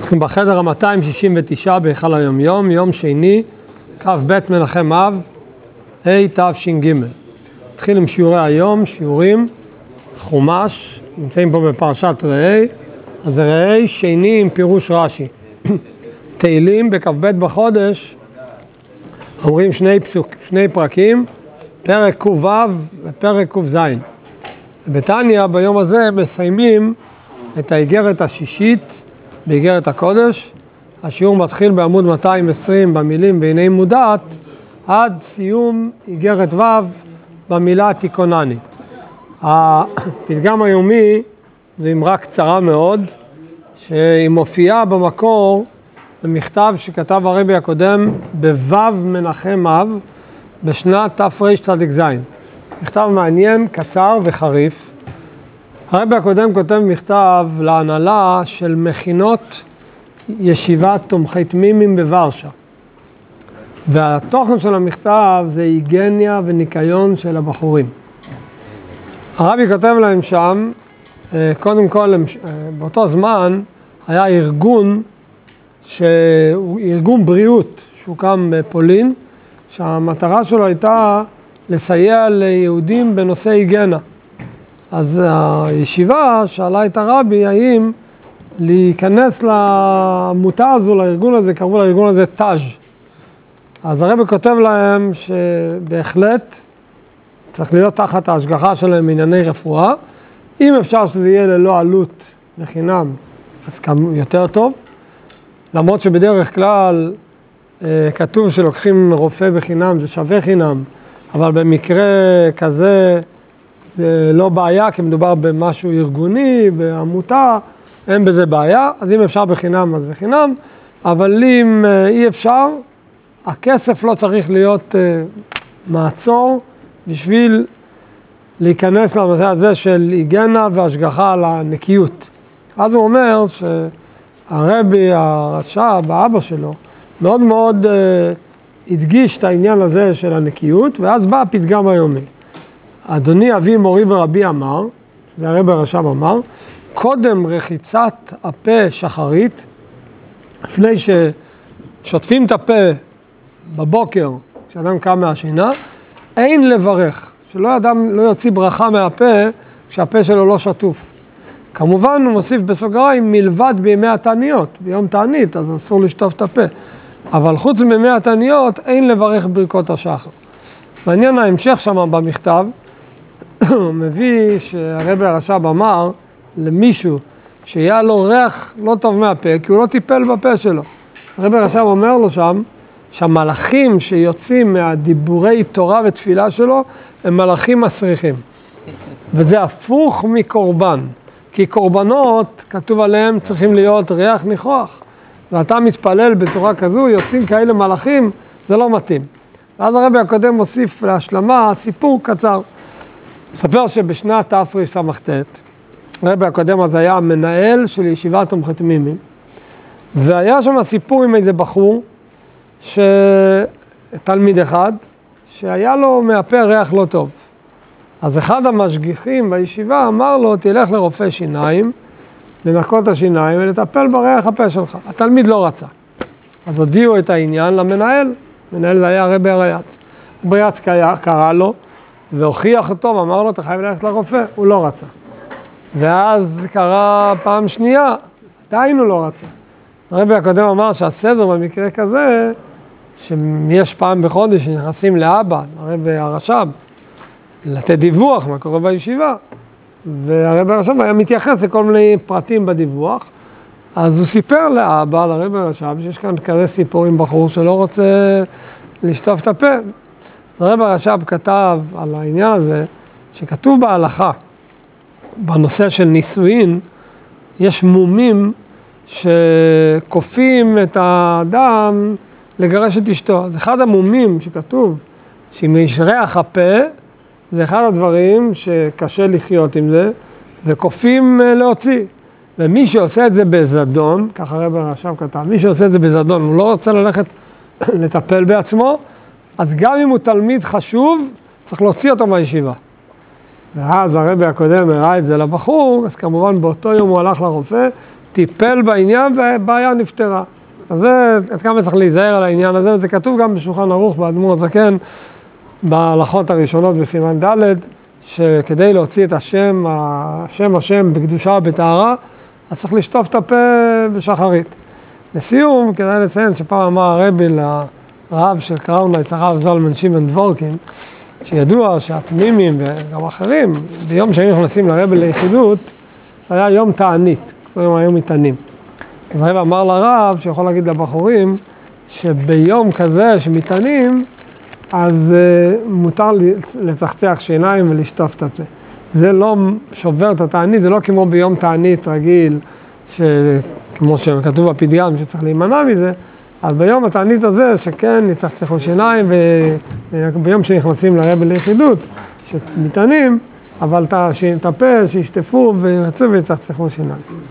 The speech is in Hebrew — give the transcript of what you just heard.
אנחנו בחדר ה-269 בהיכל היומיום, יום שני, כ"ב מנחם אב, תש"ג. נתחיל עם שיעורי היום, שיעורים, חומש, נמצאים פה בפרשת ראה, אז ראה שני עם פירוש רש"י. תהילים בכ"ב בחודש, אומרים שני פרקים, פרק ק"ו ופרק ק"ז. בתניא ביום הזה מסיימים את האיגרת השישית באיגרת הקודש. השיעור מתחיל בעמוד 220 במילים והנה מודעת, עד סיום איגרת ו' במילה תיקונני. הפתגם היומי זו אמרה קצרה מאוד, שהיא מופיעה במקור במכתב שכתב הרבי הקודם בו' מנחם אב בשנת תרצ"ז. מכתב מעניין, קצר וחריף. הרבי הקודם כותב מכתב להנהלה של מכינות ישיבת תומכי תמימים בוורשה. והתוכן של המכתב זה היגניה וניקיון של הבחורים. הרבי כותב להם שם, קודם כל, באותו זמן היה ארגון בריאות שהוקם בפולין, שהמטרה שלו הייתה לסייע ליהודים בנושא היגנה. אז הישיבה שאלה את הרבי האם להיכנס לעמותה הזו, לארגון הזה, קראו לארגון הזה תאז'. אז הרבי כותב להם שבהחלט צריך להיות תחת ההשגחה שלהם בענייני רפואה. אם אפשר שזה יהיה ללא עלות לחינם, אז יותר טוב. למרות שבדרך כלל כתוב שלוקחים רופא בחינם, זה שווה חינם, אבל במקרה כזה זה לא בעיה, כי מדובר במשהו ארגוני, בעמותה, אין בזה בעיה. אז אם אפשר בחינם, אז בחינם, אבל אם אי אפשר, הכסף לא צריך להיות מעצור בשביל להיכנס לנושא הזה של היגנה והשגחה על הנקיות. אז הוא אומר שהרבי הרש"ב, האבא שלו, מאוד מאוד הדגיש את העניין הזה של הנקיות, ואז בא הפתגם היומי. אדוני אבי מורי ורבי אמר, זה הרבי הרש"ב אמר, קודם רחיצת הפה שחרית, לפני ששוטפים את הפה בבוקר, כשאדם קם מהשינה, אין לברך, שלא אדם לא יוציא ברכה מהפה כשהפה שלו לא שטוף. כמובן הוא מוסיף בסוגריים מלבד בימי התעניות, ביום תענית אז אסור לשטוף את הפה, אבל חוץ מימי התעניות אין לברך ברכות השחר. מעניין ההמשך שם במכתב, הוא מביא שהרבי הרש"ב אמר למישהו שיהיה לו ריח לא טוב מהפה, כי הוא לא טיפל בפה שלו. הרבי הרש"ב אומר לו שם, שהמלאכים שיוצאים מהדיבורי תורה ותפילה שלו, הם מלאכים מסריחים. וזה הפוך מקורבן, כי קורבנות, כתוב עליהם, צריכים להיות ריח ניחוח. ואתה מתפלל בצורה כזו, יוצאים כאלה מלאכים, זה לא מתאים. ואז הרבי הקודם מוסיף להשלמה סיפור קצר. מספר שבשנת תרס"ט, הרבי הקודם אז היה המנהל של ישיבת תומכי תמימים, והיה שם סיפור עם איזה בחור, תלמיד אחד, שהיה לו מהפה ריח לא טוב. אז אחד המשגיחים בישיבה אמר לו, תלך לרופא שיניים, לנקות את השיניים ולטפל בריח הפה שלך. התלמיד לא רצה. אז הודיעו את העניין למנהל, מנהל זה היה הרבי אריאץ. הרבי אריאץ קרא לו, והוכיח אותו ואמר לו, אתה חייב ללכת לרופא, הוא לא רצה. ואז קרה פעם שנייה, עדיין הוא לא רצה. הרבי הקודם אמר שהסדר במקרה כזה, שיש פעם בחודש שנכנסים לאבא, הרבי הרש"ב, לתת דיווח מה קורה בישיבה, והרבי הרש"ב היה מתייחס לכל מיני פרטים בדיווח, אז הוא סיפר לאבא, לרבי הרש"ב, שיש כאן כזה סיפור עם בחור שלא רוצה לשטוף את הפה. הרבי הרש"ב כתב על העניין הזה, שכתוב בהלכה, בנושא של נישואין, יש מומים שכופים את האדם לגרש את אשתו. אז אחד המומים שכתוב, שאם יש ריח הפה, זה אחד הדברים שקשה לחיות עם זה, וכופים להוציא. ומי שעושה את זה בזדון, ככה הרבי הרש"ב כתב, מי שעושה את זה בזדון, הוא לא רוצה ללכת לטפל בעצמו, אז גם אם הוא תלמיד חשוב, צריך להוציא אותו מהישיבה. ואז הרבי הקודם הראה את זה לבחור, אז כמובן באותו יום הוא הלך לרופא, טיפל בעניין והבעיה נפתרה. אז זה, עד כמה צריך להיזהר על העניין הזה, וזה כתוב גם בשולחן ערוך, באדמו"ר הזקן, בהלכות הראשונות בסימן ד', שכדי להוציא את השם בקדושה ובטהרה, אז צריך לשטוף את הפה בשחרית. לסיום, כדאי לציין שפעם אמר הרבי לרב של קראונייץ, הרב זלמן שמעון דבורקין, שידוע שהפנימים וגם אחרים, ביום שהיינו נכנסים לרבי ליחידות, היה יום תענית, קוראים היום מתענים. אז הרב אמר לרב שיכול להגיד לבחורים, שביום כזה שמתענים, אז מותר לצחצח שיניים ולשטוף את הפה. זה לא שובר את התענית, זה לא כמו ביום תענית רגיל, כמו שכתוב בפתגם שצריך להימנע מזה, אז ביום התענית הזה שכן יצחצחו שיניים, וביום שנכנסים לרבי ליחידות, שמתענים, אבל את הפה שישטפו וירצו ויצחצחו שיניים.